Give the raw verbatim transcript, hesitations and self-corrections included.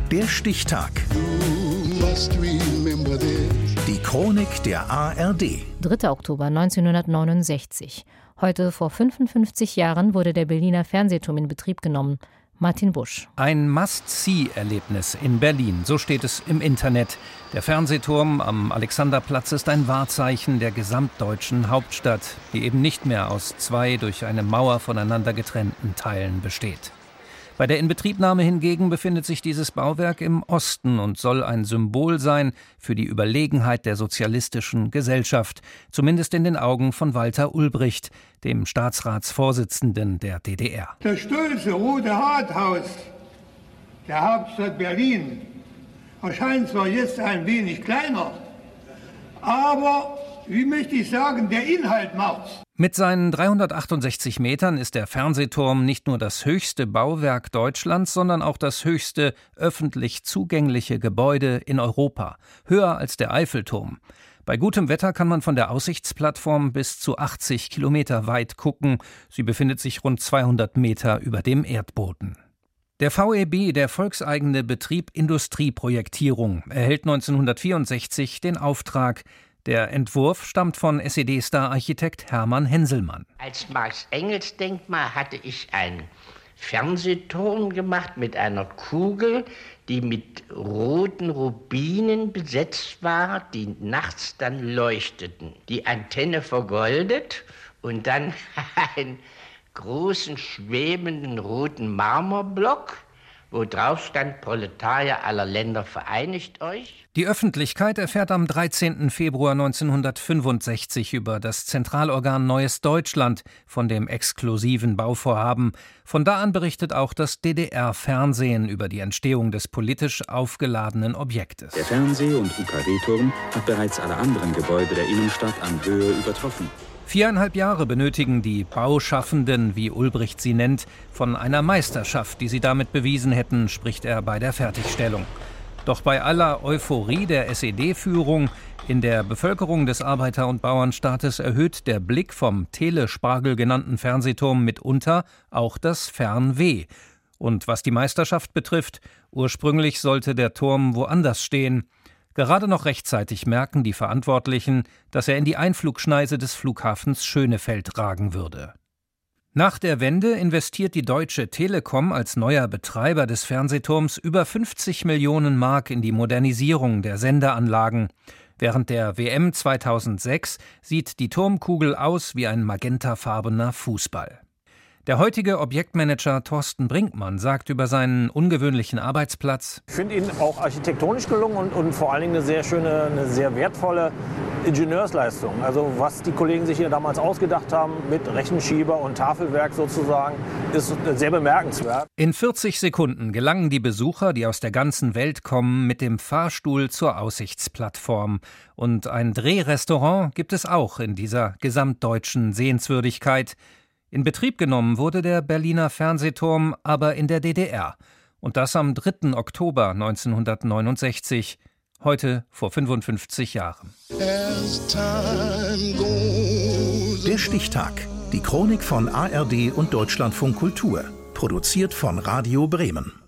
Der Stichtag. Die Chronik der A R D. dritter Oktober neunzehnhundertneunundsechzig. Heute vor fünfundfünfzig Jahren wurde der Berliner Fernsehturm in Betrieb genommen. Martin Busch. Ein Must-See-Erlebnis in Berlin, so steht es im Internet. Der Fernsehturm am Alexanderplatz ist ein Wahrzeichen der gesamtdeutschen Hauptstadt, die eben nicht mehr aus zwei durch eine Mauer voneinander getrennten Teilen besteht. Bei der Inbetriebnahme hingegen befindet sich dieses Bauwerk im Osten und soll ein Symbol sein für die Überlegenheit der sozialistischen Gesellschaft, zumindest in den Augen von Walter Ulbricht, dem Staatsratsvorsitzenden der D D R. Das stolze Rote Rathaus der Hauptstadt Berlin erscheint zwar jetzt ein wenig kleiner, aber, wie möchte ich sagen, der Inhalt macht's. Mit seinen dreihundertachtundsechzig Metern ist der Fernsehturm nicht nur das höchste Bauwerk Deutschlands, sondern auch das höchste öffentlich zugängliche Gebäude in Europa, höher als der Eiffelturm. Bei gutem Wetter kann man von der Aussichtsplattform bis zu achtzig Kilometer weit gucken. Sie befindet sich rund zweihundert Meter über dem Erdboden. Der V E B, der volkseigene Betrieb Industrieprojektierung, erhält neunzehnhundertvierundsechzig den Auftrag. Der Entwurf stammt von S E D-Star-Architekt Hermann Henselmann. Als Marx-Engels-Denkmal hatte ich einen Fernsehturm gemacht mit einer Kugel, die mit roten Rubinen besetzt war, die nachts dann leuchteten. Die Antenne vergoldet und dann einen großen schwebenden roten Marmorblock, wo drauf stand: Proletarier aller Länder, vereinigt euch. Die Öffentlichkeit erfährt am dreizehnten Februar neunzehnhundertfünfundsechzig über das Zentralorgan Neues Deutschland von dem exklusiven Bauvorhaben. Von da an berichtet auch das D D R-Fernsehen über die Entstehung des politisch aufgeladenen Objektes. Der Fernseh- und U K W-Turm hat bereits alle anderen Gebäude der Innenstadt an Höhe übertroffen. Viereinhalb Jahre benötigen die Bauschaffenden, wie Ulbricht sie nennt, von einer Meisterschaft, die sie damit bewiesen hätten, spricht er bei der Fertigstellung. Doch bei aller Euphorie der S E D-Führung in der Bevölkerung des Arbeiter- und Bauernstaates erhöht der Blick vom Telespargel genannten Fernsehturm mitunter auch das Fernweh. Und was die Meisterschaft betrifft, ursprünglich sollte der Turm woanders stehen. Gerade noch rechtzeitig merken die Verantwortlichen, dass er in die Einflugschneise des Flughafens Schönefeld ragen würde. Nach der Wende investiert die Deutsche Telekom als neuer Betreiber des Fernsehturms über fünfzig Millionen Mark in die Modernisierung der Sendeanlagen. Während der W M zweitausendsechs sieht die Turmkugel aus wie ein magentafarbener Fußball. Der heutige Objektmanager Thorsten Brinkmann sagt über seinen ungewöhnlichen Arbeitsplatz: Ich finde ihn auch architektonisch gelungen und, und vor allen Dingen eine sehr schöne, eine sehr wertvolle Ingenieursleistung. Also was die Kollegen sich hier damals ausgedacht haben mit Rechenschieber und Tafelwerk sozusagen, ist sehr bemerkenswert. In vierzig Sekunden gelangen die Besucher, die aus der ganzen Welt kommen, mit dem Fahrstuhl zur Aussichtsplattform. Und ein Drehrestaurant gibt es auch in dieser gesamtdeutschen Sehenswürdigkeit. In Betrieb genommen wurde der Berliner Fernsehturm aber in der D D R. Und das am dritten Oktober neunzehnhundertneunundsechzig, heute vor fünfundfünfzig Jahren. Der Stichtag. Die Chronik von A R D und Deutschlandfunk Kultur. Produziert von Radio Bremen.